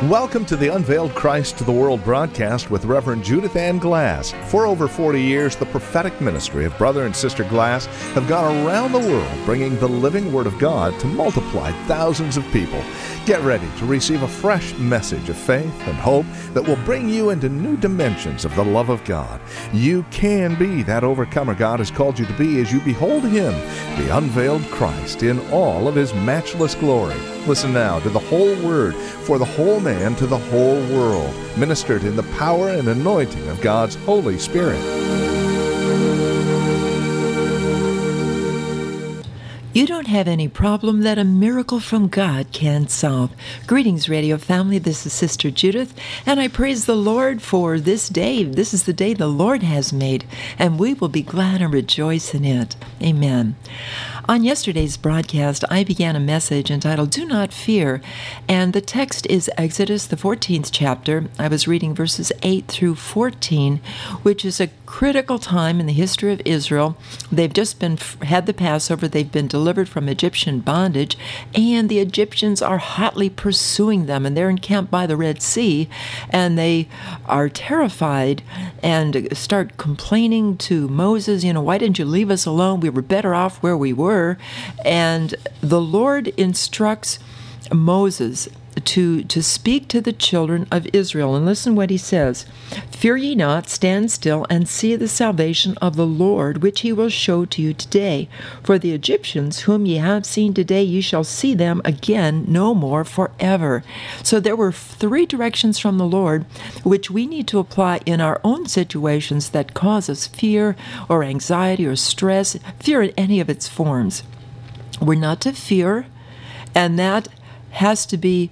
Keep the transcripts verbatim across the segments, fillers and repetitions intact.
Welcome to the Unveiled Christ to the World broadcast with Reverend Judith Ann Glass. For over forty years, the prophetic ministry of Brother and Sister Glass have gone around the world bringing the living Word of God to multiply thousands of people. Get ready to receive a fresh message of faith and hope that will bring you into new dimensions of the love of God. You can be that overcomer God has called you to be as you behold Him, the unveiled Christ, in all of His matchless glory. Listen now to the whole Word for the whole man to the whole world, ministered in the power and anointing of God's Holy Spirit. You don't have any problem that a miracle from God can't solve. Greetings, radio family. This is Sister Judith, and I praise the Lord for this day. This is the day the Lord has made, and we will be glad and rejoice in it. Amen. On yesterday's broadcast, I began a message entitled, Do Not Fear, and the text is Exodus, the fourteenth chapter. I was reading verses eight through fourteen, which is a critical time in the history of Israel. They've just been had the Passover, they've been delivered from Egyptian bondage, and the Egyptians are hotly pursuing them, and they're encamped by the Red Sea, and they are terrified and start complaining to Moses, you know, why didn't you leave us alone? We were better off where we were. And the Lord instructs Moses to, to speak to the children of Israel. And listen what he says. Fear ye not, stand still, and see the salvation of the Lord, which he will show to you today. For the Egyptians whom ye have seen today, ye shall see them again no more forever. So there were three directions from the Lord, which we need to apply in our own situations that cause us fear or anxiety or stress, fear in any of its forms. We're not to fear, and that has to be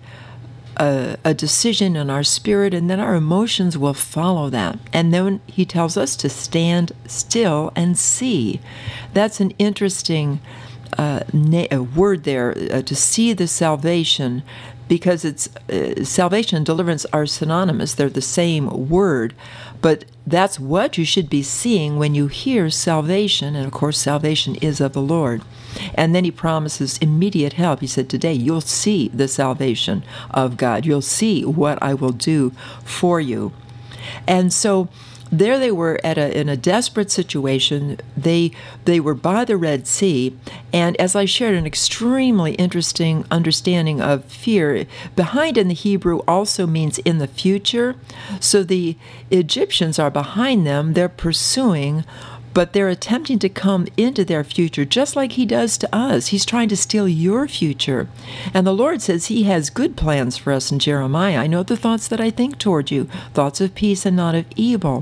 a, a decision in our spirit, and then our emotions will follow that. And then he tells us to stand still and see. That's an interesting uh, na- word there, uh, to see the salvation, because it's uh, salvation and deliverance are synonymous. They're the same word, but that's what you should be seeing when you hear salvation, and of course salvation is of the Lord. And then he promises immediate help. He said, today you'll see the salvation of God. You'll see what I will do for you. And so there they were at a, in a desperate situation. They they were by the Red Sea, and as I shared, an extremely interesting understanding of fear. Behind in the Hebrew also means in the future. So the Egyptians are behind them. They're pursuing, but they're attempting to come into their future just like he does to us. He's trying to steal your future. And the Lord says he has good plans for us in Jeremiah. I know the thoughts that I think toward you, thoughts of peace and not of evil.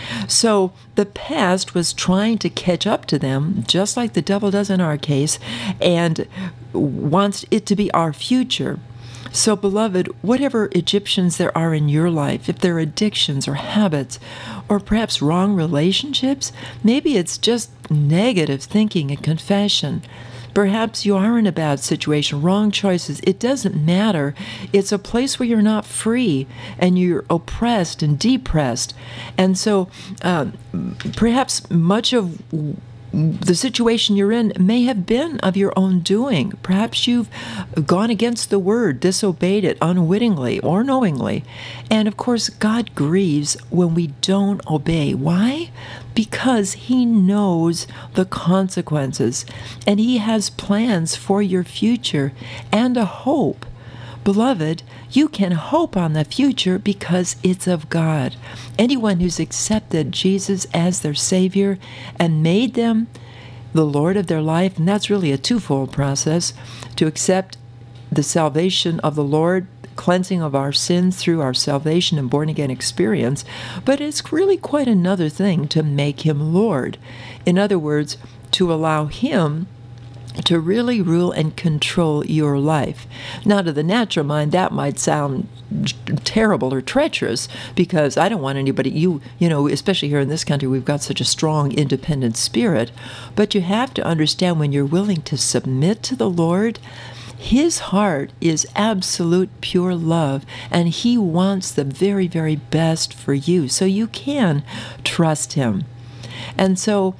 So the past was trying to catch up to them, just like the devil does in our case, and wants it to be our future. So, beloved, whatever Egyptians there are in your life, if they're addictions or habits, or perhaps wrong relationships, maybe it's just negative thinking and confession. Perhaps you are in a bad situation, wrong choices. It doesn't matter. It's a place where you're not free and you're oppressed and depressed. And so uh, perhaps much of the situation you're in may have been of your own doing. Perhaps you've gone against the word, disobeyed it unwittingly or knowingly. And of course, God grieves when we don't obey. Why? Because he knows the consequences, and he has plans for your future and a hope. Beloved, you can hope on the future because it's of God. Anyone who's accepted Jesus as their Savior and made them the Lord of their life, and that's really a twofold process, to accept the salvation of the Lord, cleansing of our sins through our salvation and born-again experience, but it's really quite another thing to make him Lord. In other words, to allow him to really rule and control your life. Now, to the natural mind, that might sound terrible or treacherous, because I don't want anybody, you you know, especially here in this country, we've got such a strong independent spirit. But you have to understand, when you're willing to submit to the Lord, his heart is absolute pure love, and he wants the very, very best for you. So you can trust him. And so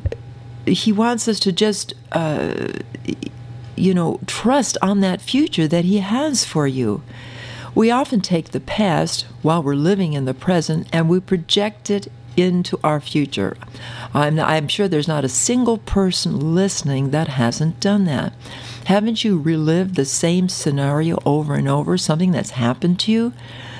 he wants us to just, uh, you know, trust on that future that he has for you. We often take the past while we're living in the present and we project it into our future. I'm, I'm sure there's not a single person listening that hasn't done that. Haven't you relived the same scenario over and over, something that's happened to you?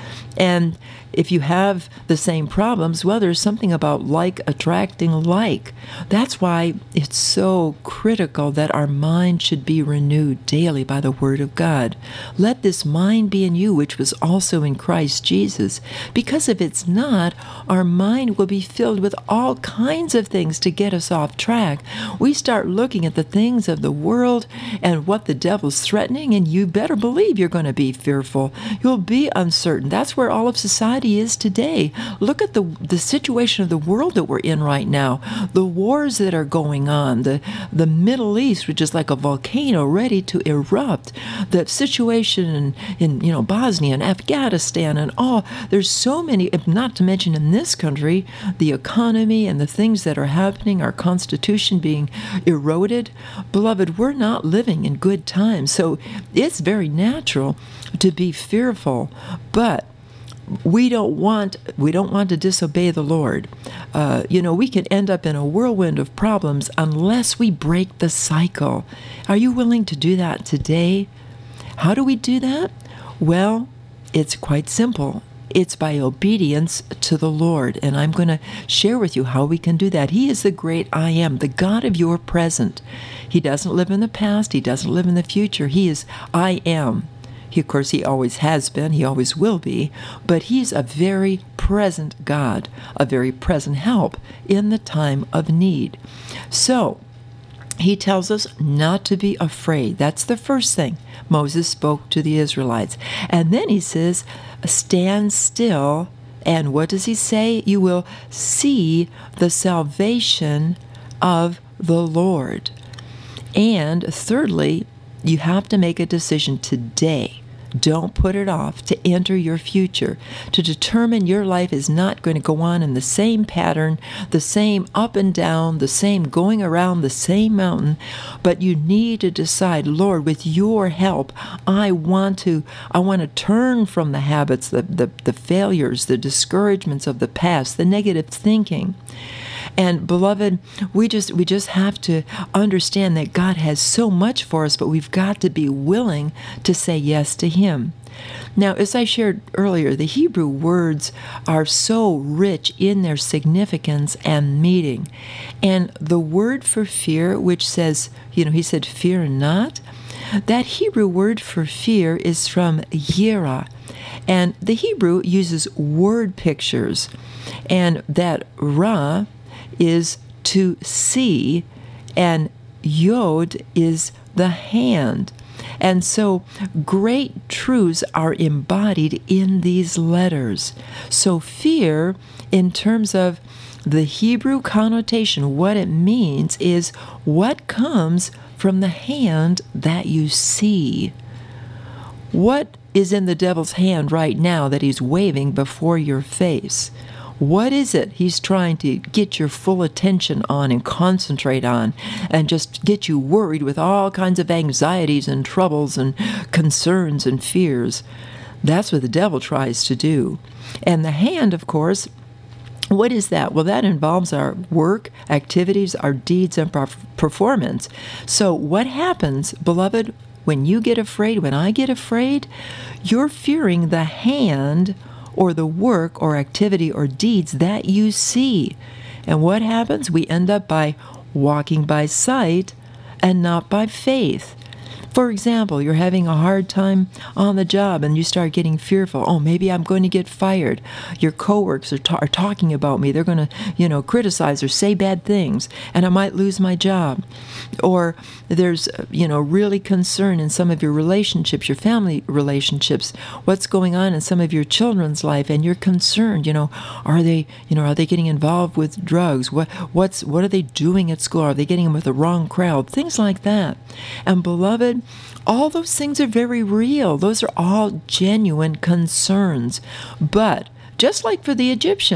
And if you have the same problems, well, there's something about like attracting like. That's why it's so critical that our mind should be renewed daily by the Word of God. Let this mind be in you, which was also in Christ Jesus. Because if it's not, our mind will be filled with all kinds of things to get us off track. We start looking at the things of the world and what the devil's threatening, and you better believe you're going to be fearful. You'll be uncertain. That's where all of society is today. Look at the the situation of the world that we're in right now. The wars that are going on, the the Middle East, which is like a volcano ready to erupt, the situation in, in you know Bosnia and Afghanistan and all. There's so many, not to mention in this country, the economy and the things that are happening, our Constitution being eroded. Beloved, we're not living in good times. So it's very natural to be fearful, but we don't want we don't want to disobey the Lord. Uh, you know, we can end up in a whirlwind of problems unless we break the cycle. Are you willing to do that today? How do we do that? Well, it's quite simple. It's by obedience to the Lord. And I'm going to share with you how we can do that. He is the great I Am, the God of your present. He doesn't live in the past. He doesn't live in the future. He is I Am. He, of course, he always has been, he always will be, but he's a very present God, a very present help in the time of need. So, he tells us not to be afraid. That's the first thing Moses spoke to the Israelites. And then he says, stand still, and what does he say? You will see the salvation of the Lord. And thirdly, you have to make a decision today. Don't put it off to enter your future, to determine your life is not going to go on in the same pattern, the same up and down, the same going around the same mountain, but you need to decide, Lord, with your help, I want to I want to turn from the habits, the, the, the failures, the discouragements of the past, the negative thinking. And beloved, we just we just have to understand that God has so much for us, but we've got to be willing to say yes to Him. Now, as I shared earlier, the Hebrew words are so rich in their significance and meaning. And the word for fear, which says, you know, he said, fear not, that Hebrew word for fear is from yira. And the Hebrew uses word pictures. And that ra is to see, and yod is the hand. And so great truths are embodied in these letters. So fear, in terms of the Hebrew connotation, what it means is what comes from the hand that you see. What is in the devil's hand right now that he's waving before your face? What is it he's trying to get your full attention on and concentrate on and just get you worried with all kinds of anxieties and troubles and concerns and fears? That's what the devil tries to do. And the hand, of course, what is that? Well, that involves our work, activities, our deeds, and performance. So what happens, beloved, when you get afraid, when I get afraid, you're fearing the hand or the work or activity or deeds that you see. And what happens? We end up by walking by sight and not by faith. For example, you're having a hard time on the job and you start getting fearful. Oh, maybe I'm going to get fired. Your coworkers are, ta- are talking about me. They're going to, you know, criticize or say bad things, and I might lose my job. Or there's, you know, really concern in some of your relationships, your family relationships, what's going on in some of your children's life, and you're concerned, you know, are they, you know, are they getting involved with drugs? What, what's, what are they doing at school? Are they getting them with the wrong crowd? Things like that. And beloved, all those things are very real. Those are all genuine concerns. But just like for the Egyptians,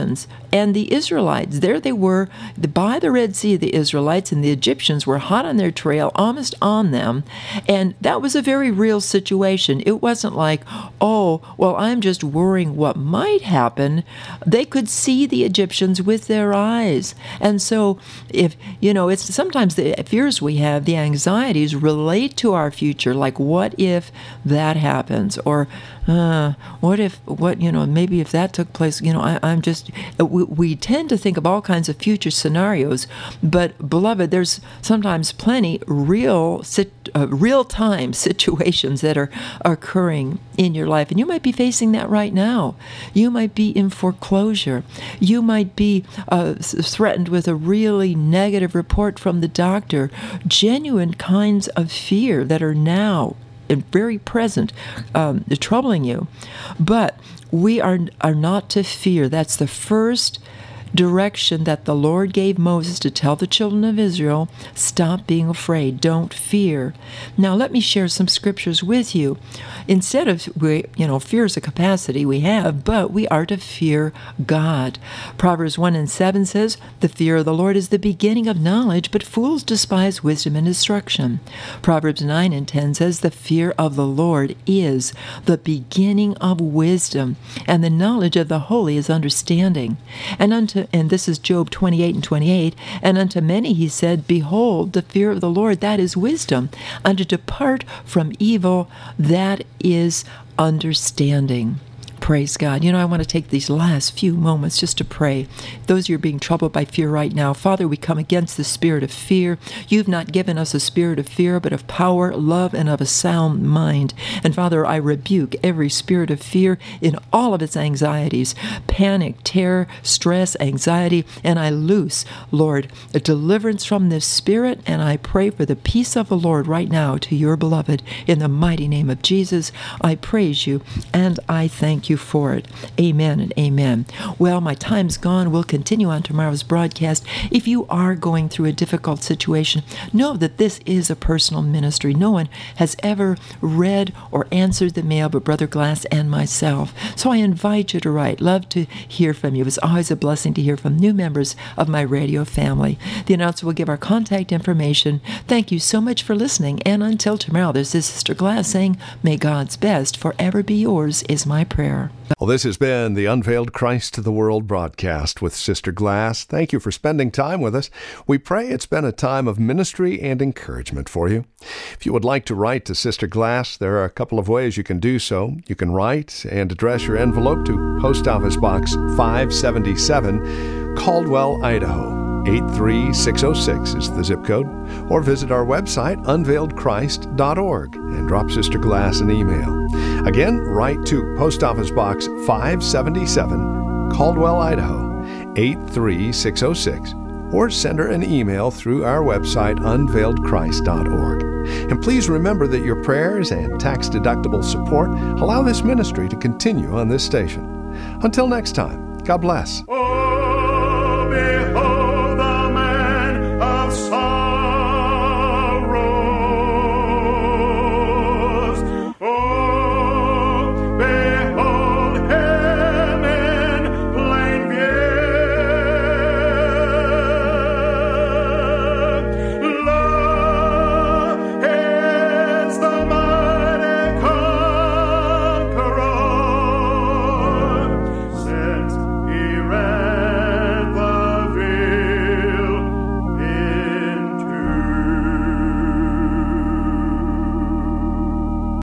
And the Israelites, there they were by the Red Sea, the Israelites, and the Egyptians were hot on their trail, almost on them. And that was a very real situation. It wasn't like, oh, well, I'm just worrying what might happen. They could see the Egyptians with their eyes. And so if, you know, it's sometimes the fears we have, the anxieties relate to our future, like what if that happens? Or uh, what if, what, you know, maybe if that took place, you know, I, I'm just, we, we tend to think of all kinds of future scenarios, but beloved, there's sometimes plenty real, uh, real-time situations that are occurring in your life. And you might be facing that right now. You might be in foreclosure. You might be uh, threatened with a really negative report from the doctor. Genuine kinds of fear that are now and very present, um, troubling you. But we are are not to fear. That's the first direction that the Lord gave Moses to tell the children of Israel. Stop being afraid. Don't fear. Now let me share some scriptures with you. Instead of, we, you know, fear is a capacity we have, but we are to fear God. Proverbs one and seven says, the fear of the Lord is the beginning of knowledge, but fools despise wisdom and instruction. Proverbs nine and ten says, the fear of the Lord is the beginning of wisdom, and the knowledge of the holy is understanding. And unto and this is Job twenty-eight and twenty-eight, and unto many he said, behold, the fear of the Lord, that is wisdom, and to depart from evil, that is understanding. Praise God. You know, I want to take these last few moments just to pray. Those of you who are being troubled by fear right now, Father, we come against the spirit of fear. You've not given us a spirit of fear, but of power, love, and of a sound mind. And Father, I rebuke every spirit of fear in all of its anxieties, panic, terror, stress, anxiety, and I loose, Lord, a deliverance from this spirit, and I pray for the peace of the Lord right now to your beloved. In the mighty name of Jesus, I praise you, and I thank you for it. Amen and amen. Well, my time's gone. We'll continue on tomorrow's broadcast. If you are going through a difficult situation, know that this is a personal ministry. No one has ever read or answered the mail but Brother Glass and myself. So I invite you to write. Love to hear from you. It's always a blessing to hear from new members of my radio family. The announcer will give our contact information. Thank you so much for listening. And until tomorrow, this is Sister Glass saying, may God's best forever be yours is my prayer. Well, this has been the Unveiled Christ to the World broadcast with Sister Glass. Thank you for spending time with us. We pray it's been a time of ministry and encouragement for you. If you would like to write to Sister Glass, there are a couple of ways you can do so. You can write and address your envelope to Post Office Box five seventy-seven, Caldwell, Idaho. eight three six oh six is the zip code, or visit our website, unveiled christ dot org, and drop Sister Glass an email. Again, write to Post Office Box five seventy-seven, Caldwell, Idaho, eight three six oh six, or send her an email through our website, unveiled christ dot org. And please remember that your prayers and tax-deductible support allow this ministry to continue on this station. Until next time, God bless.